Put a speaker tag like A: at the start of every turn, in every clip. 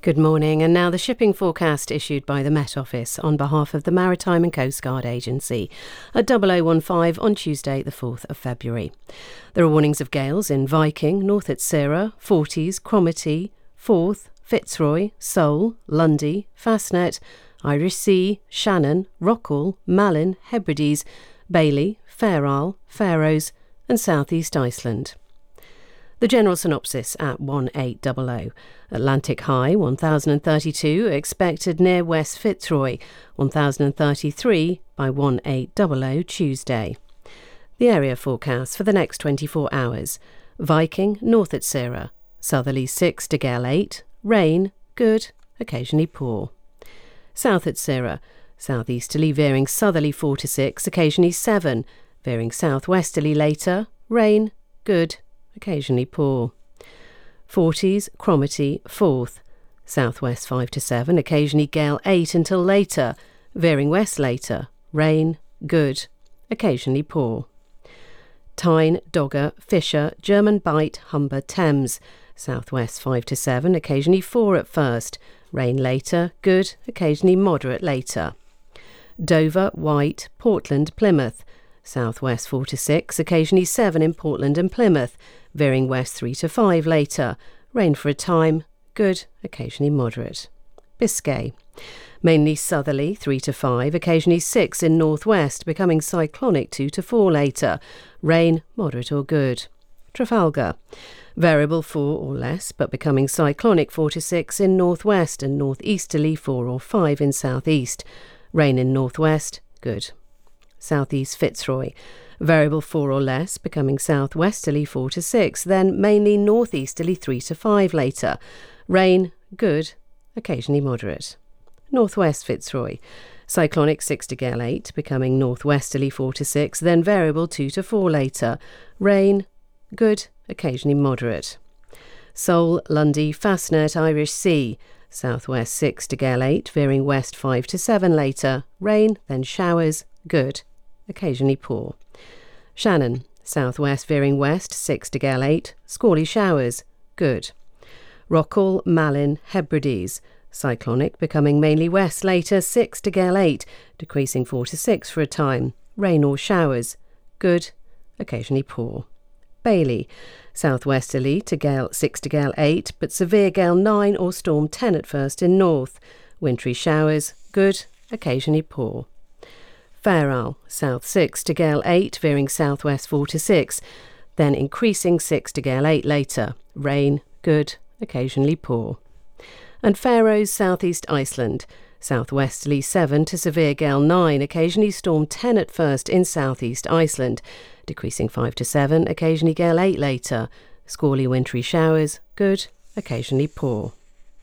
A: Good morning, and now the shipping forecast issued by the Met Office on behalf of the Maritime and Coast Guard Agency at 0015 on Tuesday the 4th of February. There are warnings of gales in Viking, North at Cirra, Forties, Cromarty, Forth, Fitzroy, Seoul, Lundy, Fastnet, Irish Sea, Shannon, Rockall, Malin, Hebrides, Bailey, Fair Isle, Faroes and South East Iceland. The general synopsis at 1800. Atlantic high 1032, expected near West Fitzroy 1033 by 1800 Tuesday. The area forecast for the next 24 hours. Viking, north at Cirra, southerly 6 to gale 8, rain, good, occasionally poor. South at Cirra, southeasterly veering southerly 4 to 6, occasionally 7, veering southwesterly later, rain, good, occasionally poor. Forties, Cromarty, Forth, southwest 5 to 7, occasionally gale 8 until later, veering west later, rain, good, occasionally poor. Tyne, Dogger, Fisher, German Bight, Humber, Thames, southwest 5 to 7, occasionally 4 at first, rain later, good, occasionally moderate later. Dover, White, Portland, Plymouth, southwest 4 to 6, occasionally 7 in Portland and Plymouth, veering west 3 to 5 later, rain for a time, good, occasionally moderate. Biscay, mainly southerly 3 to 5, occasionally 6 in northwest, becoming cyclonic 2 to 4 later, rain moderate or good. Trafalgar, variable 4 or less, but becoming cyclonic 4 to 6 in northwest and northeasterly 4 or 5 in southeast, rain in northwest, good. Southeast Fitzroy, variable 4 or less, becoming southwesterly 4 to 6, then mainly northeasterly 3 to 5 later. Rain, good, occasionally moderate. Northwest Fitzroy, cyclonic 6 to gale 8, becoming northwesterly 4 to 6, then variable 2 to 4 later. Rain, good, occasionally moderate. Seoul, Lundy, Fastnet, Irish Sea, southwest 6 to gale 8, veering west 5 to 7 later. Rain, then showers, good, occasionally poor. Shannon, southwest veering west 6 to gale 8, squally showers, good. Rockall, Malin, Hebrides, cyclonic becoming mainly west later 6 to gale 8, decreasing 4 to 6 for a time, rain or showers, good, occasionally poor. Bailey, southwesterly to gale 6 to gale 8, but severe gale 9 or storm 10 at first in north, wintry showers, good, occasionally poor. Fair Isle, south 6 to gale 8, veering southwest 4 to 6, then increasing 6 to gale 8 later, rain, good, occasionally poor. And Faroes, southeast Iceland, southwesterly 7 to severe gale 9, occasionally storm 10 at first in southeast Iceland, decreasing 5 to 7, occasionally gale 8 later, squally wintry showers, good, occasionally poor.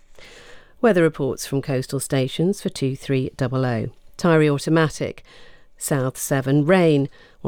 A: Weather reports from coastal stations for 2300. Tyree Automatic, south 7 rain,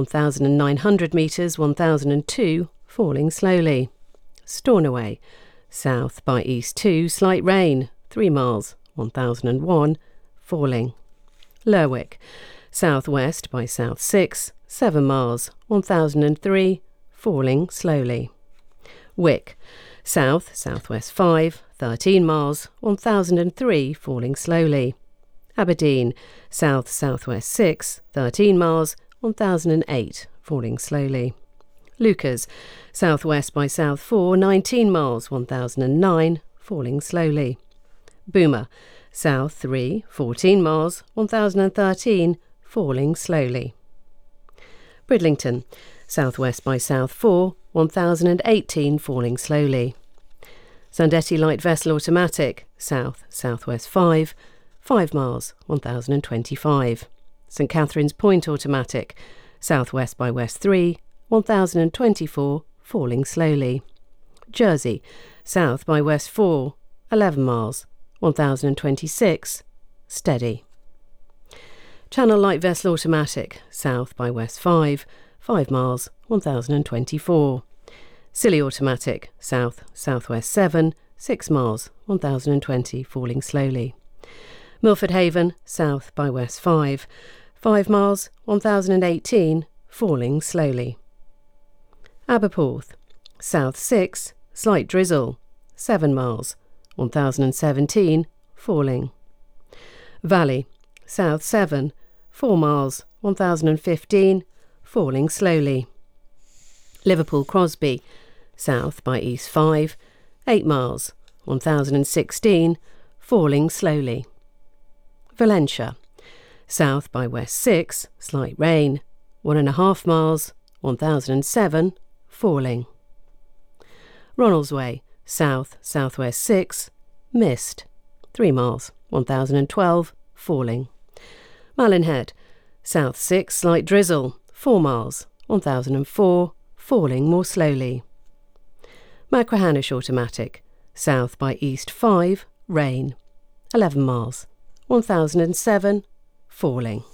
A: 1,900 metres, 1,002, falling slowly. Stornoway, south by east 2, slight rain, 3 miles, 1,001, falling. Lerwick, southwest by south 6, 7 miles, 1,003, falling slowly. Wick, south, southwest 5, 13 miles, 1,003, falling slowly. Aberdeen, south, southwest 6, 13 miles, 1,008, falling slowly. Lucas, southwest by south 4, 19 miles, 1,009, falling slowly. Boomer, south 3, 14 miles, 1,013, falling slowly. Bridlington, southwest by south 4, 1,018, falling slowly. Sandetti Light Vessel Automatic, south, southwest 5, 5 miles, 1,025. St Catherine's Point Automatic, southwest by west 3, 1,024, falling slowly. Jersey, south by west 4, 11 miles, 1,026, steady. Channel Light Vessel Automatic, south by west 5, 5 miles, 1,024. Scilly Automatic, south, southwest 7, 6 miles, 1,020, falling slowly. Milford Haven, south by west 5, 5 miles, 1,018, falling slowly. Aberporth, south 6, slight drizzle, 7 miles, 1017, falling. Valley, south 7, 4 miles, 1015, falling slowly. Liverpool Crosby, south by east 5, 8 miles, 1016, falling slowly. Valencia, south by west 6, slight rain, 1.5 miles, 1007, falling. Ronaldsway, south, southwest 6, mist, 3 miles, 1012, falling. Malinhead, south 6, slight drizzle, 4 miles, 1004, falling more slowly. Machrihanish Automatic, south by east 5, rain, 11 miles, 1007, falling.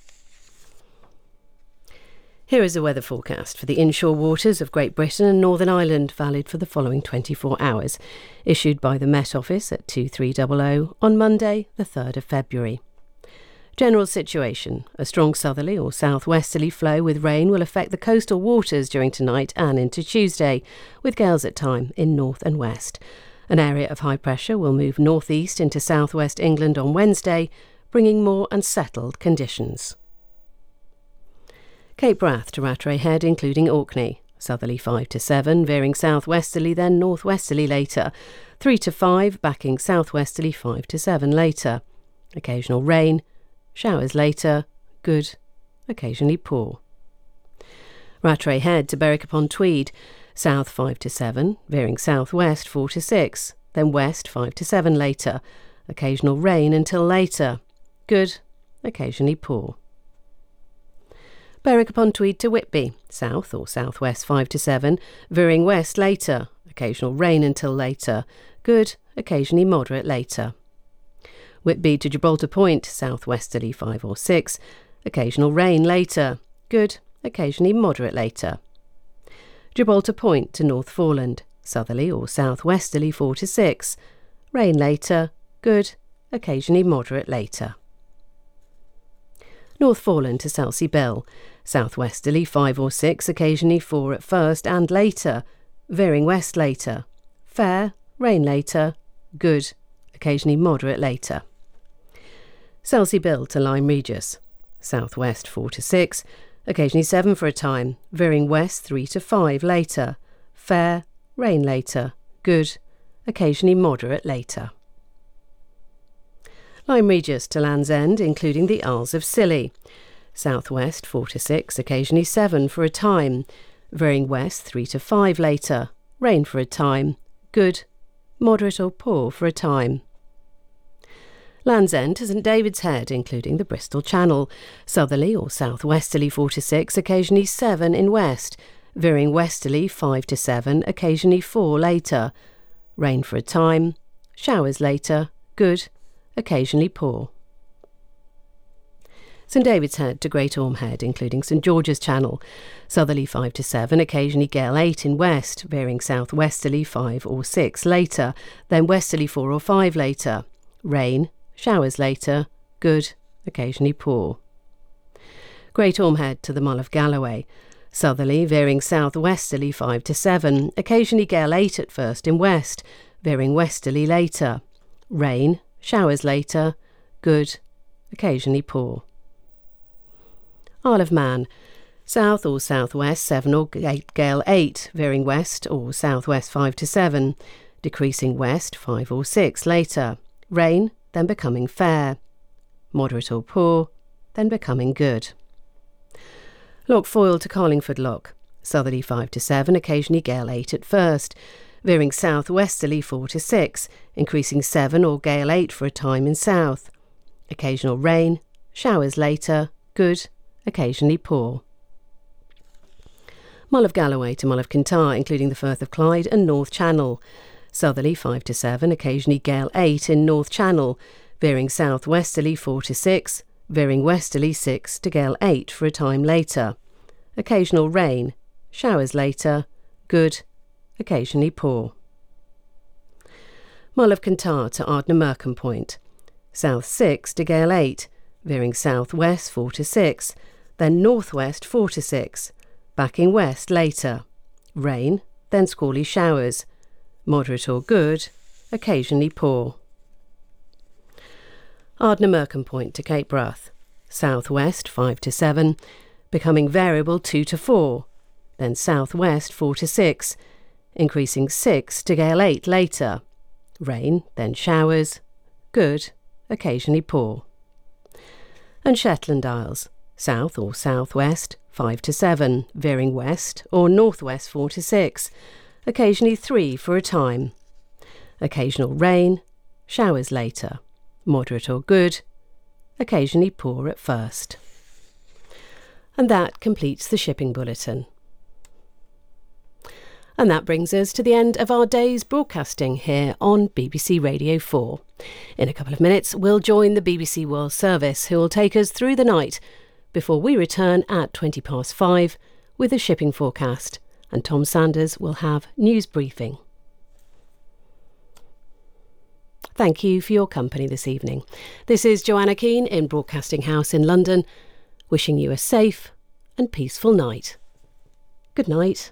A: Here is a weather forecast for the inshore waters of Great Britain and Northern Ireland, valid for the following 24 hours, issued by the Met Office at 2300 on Monday, the 3rd of February. General situation. A strong southerly or southwesterly flow with rain will affect the coastal waters during tonight and into Tuesday, with gales at time in north and west. An area of high pressure will move northeast into southwest England on Wednesday, bringing more unsettled conditions. Cape Wrath to Rattray Head, including Orkney. Southerly 5 to 7, veering southwesterly, then northwesterly later. 3 to 5, backing southwesterly 5 to 7 later. Occasional rain. Showers later. Good. Occasionally poor. Rattray Head to Berwick-upon-Tweed. South 5 to 7, veering southwest 4 to 6, then west 5 to 7 later. Occasional rain until later. Good. Occasionally poor. Berwick-upon-Tweed to Whitby, south or southwest 5 to 7, veering west later, occasional rain until later, good, occasionally moderate later. Whitby to Gibraltar Point, southwesterly 5 or 6, occasional rain later, good, occasionally moderate later. Gibraltar Point to North Foreland, southerly or southwesterly 4 to 6, rain later, good, occasionally moderate later. North Foreland to Selsey Bill, southwesterly 5 or 6, occasionally 4 at first and later, veering west later, fair, rain later, good, occasionally moderate later. Selsey Bill to Lyme Regis, southwest 4 to 6, occasionally 7 for a time, veering west 3 to 5 later, fair, rain later, good, occasionally moderate later. Lyme Regis to Land's End, including the Isles of Scilly. Southwest 4 to 6, occasionally 7 for a time, veering west 3 to 5 later, rain for a time, good, moderate or poor for a time. Land's End to St David's Head, including the Bristol Channel. Southerly or southwesterly 4 to 6, occasionally 7 in west, veering westerly 5 to 7, occasionally 4 later. Rain for a time, showers later, good, occasionally poor. St David's Head to Great Orme Head, including St George's Channel. Southerly 5 to 7, occasionally gale 8 in west, veering southwesterly 5 or 6 later, then westerly 4 or 5 later. Rain, showers later, good, occasionally poor. Great Orme Head to the Mull of Galloway. Southerly, veering southwesterly 5 to 7, occasionally gale 8 at first in west, veering westerly later. Rain, showers later, good, occasionally poor. Isle of Man, south or southwest 7 or gale 8, veering west or southwest 5 to 7, decreasing west 5 or 6 later. Rain, then becoming fair. Moderate or poor, then becoming good. Loch Foyle to Carlingford Loch. Southerly 5 to 7, occasionally gale 8 at first, veering southwesterly 4 to 6, increasing 7 or gale 8 for a time in south. Occasional rain, showers later, good, occasionally poor. Mull of Galloway to Mull of Kintyre, including the Firth of Clyde and North Channel. Southerly 5 to 7, occasionally gale 8 in North Channel, veering southwesterly 4 to 6, veering westerly 6 to gale 8 for a time later. Occasional rain, showers later, good, occasionally poor. Mull of Kintyre to Ardnamurchan Point. South 6 to gale 8, veering southwest 4 to 6, then northwest 4 to 6, backing west later. Rain, then squally showers. Moderate or good, occasionally poor. Ardnamurcombe Point to Cape Wrath, southwest 5 to 7, becoming variable 2 to 4, then southwest 4 to 6, increasing 6 to gale 8 later. Rain, then showers, good, occasionally poor. And Shetland Isles, south or southwest 5 to 7, veering west or northwest 4 to 6, occasionally 3 for a time. Occasional rain, showers later, moderate or good, occasionally poor at first. And that completes the shipping bulletin. And that brings us to the end of our day's broadcasting here on BBC Radio 4. In a couple of minutes, we'll join the BBC World Service, who will take us through the night before we return at 5:20 with a shipping forecast, and Tom Sanders will have news briefing. Thank you for your company this evening. This is Joanna Keane in Broadcasting House in London, wishing you a safe and peaceful night. Good night.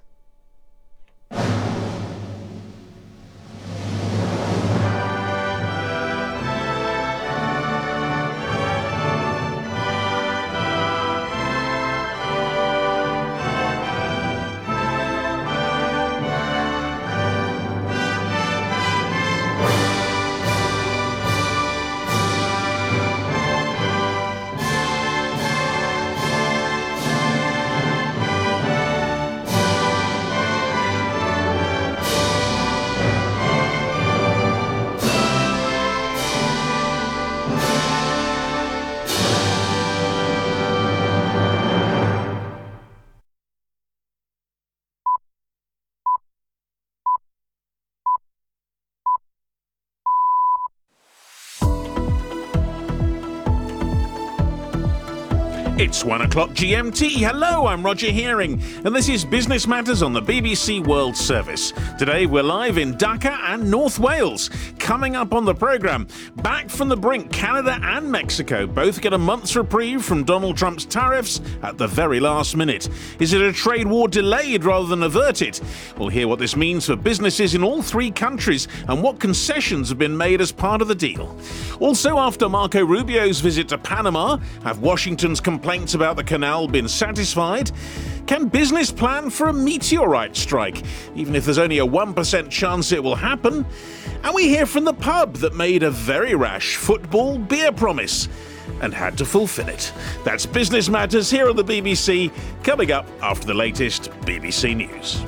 B: It's 1 o'clock GMT. Hello, I'm Roger Hearing, and this is Business Matters on the BBC World Service. Today we're live in Dhaka and North Wales. Coming up on the programme, back from the brink, Canada and Mexico both get a month's reprieve from Donald Trump's tariffs at the very last minute. Is it a trade war delayed rather than averted? We'll hear what this means for businesses in all three countries and what concessions have been made as part of the deal. Also, after Marco Rubio's visit to Panama, have Washington's complaints about the canal been satisfied? Can business plan for a meteorite strike, even if there's only a 1% chance it will happen? And we hear from the pub that made a very rash football beer promise and had to fulfil it. That's Business Matters here on the BBC, coming up after the latest BBC News.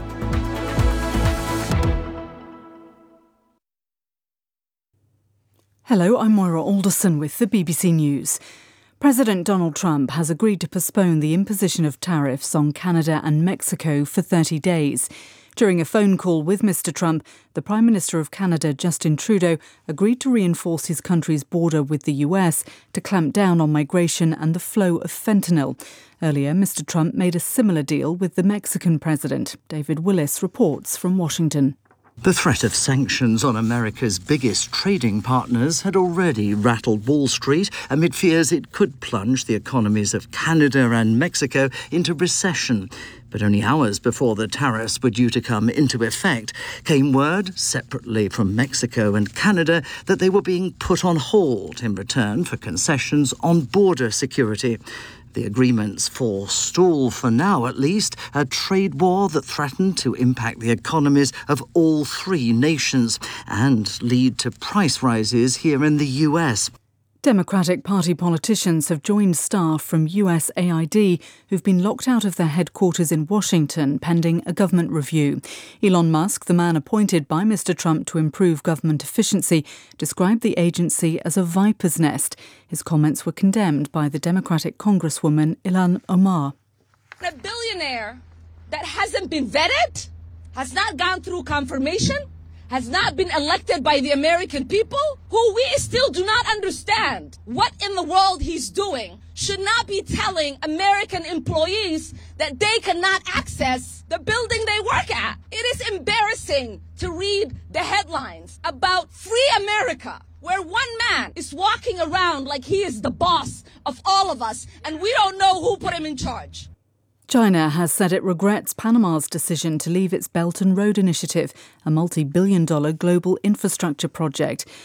C: Hello, I'm Moira Alderson with the BBC News. President Donald Trump has agreed to postpone the imposition of tariffs on Canada and Mexico for 30 days. During a phone call with Mr. Trump, the Prime Minister of Canada, Justin Trudeau, agreed to reinforce his country's border with the US to clamp down on migration and the flow of fentanyl. Earlier, Mr. Trump made a similar deal with the Mexican president. David Willis reports from Washington.
D: The threat of sanctions on America's biggest trading partners had already rattled Wall Street amid fears it could plunge the economies of Canada and Mexico into recession. But only hours before the tariffs were due to come into effect, came word, separately from Mexico and Canada, that they were being put on hold in return for concessions on border security. The agreements forestall, for now at least, a trade war that threatened to impact the economies of all three nations and lead to price rises here in the US.
C: Democratic Party politicians have joined staff from USAID who've been locked out of their headquarters in Washington pending a government review. Elon Musk, the man appointed by Mr. Trump to improve government efficiency, described the agency as a viper's nest. His comments were condemned by the Democratic Congresswoman Ilhan Omar.
E: A billionaire that hasn't been vetted, has not gone through confirmation, has not been elected by the American people, who we still do not understand what in the world he's doing, should not be telling American employees that they cannot access the building they work at. It is embarrassing to read the headlines about Free America, where one man is walking around like he is the boss of all of us, and we don't know who put him in charge.
C: China has said it regrets Panama's decision to leave its Belt and Road Initiative, a multi-billion-dollar global infrastructure project,